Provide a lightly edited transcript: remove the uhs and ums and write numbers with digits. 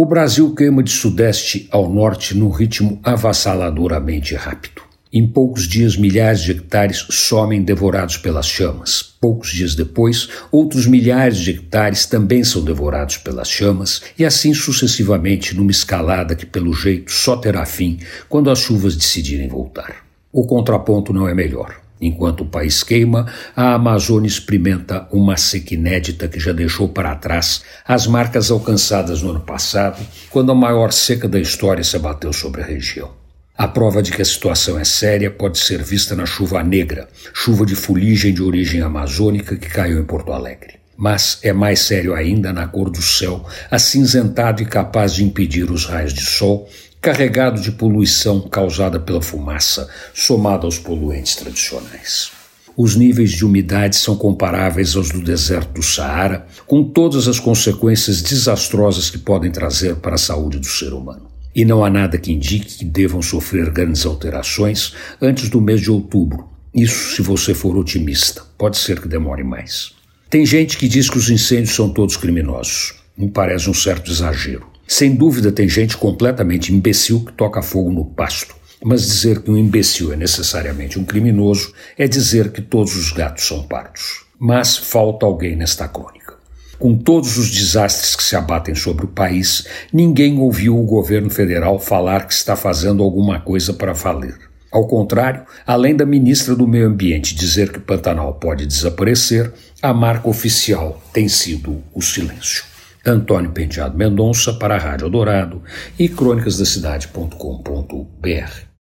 O Brasil queima de sudeste ao norte num ritmo avassaladoramente rápido. Em poucos dias, milhares de hectares somem devorados pelas chamas. Poucos dias depois, outros milhares de hectares também são devorados pelas chamas, e assim sucessivamente numa escalada que, pelo jeito, só terá fim quando as chuvas decidirem voltar. O contraponto não é melhor. Enquanto o país queima, a Amazônia experimenta uma seca inédita que já deixou para trás as marcas alcançadas no ano passado, quando a maior seca da história se abateu sobre a região. A prova de que a situação é séria pode ser vista na chuva negra, chuva de fuligem de origem amazônica que caiu em Porto Alegre. Mas é mais sério ainda na cor do céu, acinzentado e capaz de impedir os raios de sol, carregado de poluição causada pela fumaça, somada aos poluentes tradicionais. Os níveis de umidade são comparáveis aos do deserto do Saara, com todas as consequências desastrosas que podem trazer para a saúde do ser humano. E não há nada que indique que devam sofrer grandes alterações antes do mês de outubro. Isso se você for otimista. Pode ser que demore mais. Tem gente que diz que os incêndios são todos criminosos. Me parece um certo exagero. Sem dúvida tem gente completamente imbecil que toca fogo no pasto. Mas dizer que um imbecil é necessariamente um criminoso é dizer que todos os gatos são pardos. Mas falta alguém nesta crônica. Com todos os desastres que se abatem sobre o país, ninguém ouviu o governo federal falar que está fazendo alguma coisa para valer. Ao contrário, além da ministra do Meio Ambiente dizer que Pantanal pode desaparecer, a marca oficial tem sido o silêncio. Antônio Penteado Mendonça para a Rádio Eldorado e crônicasdacidade.com.br.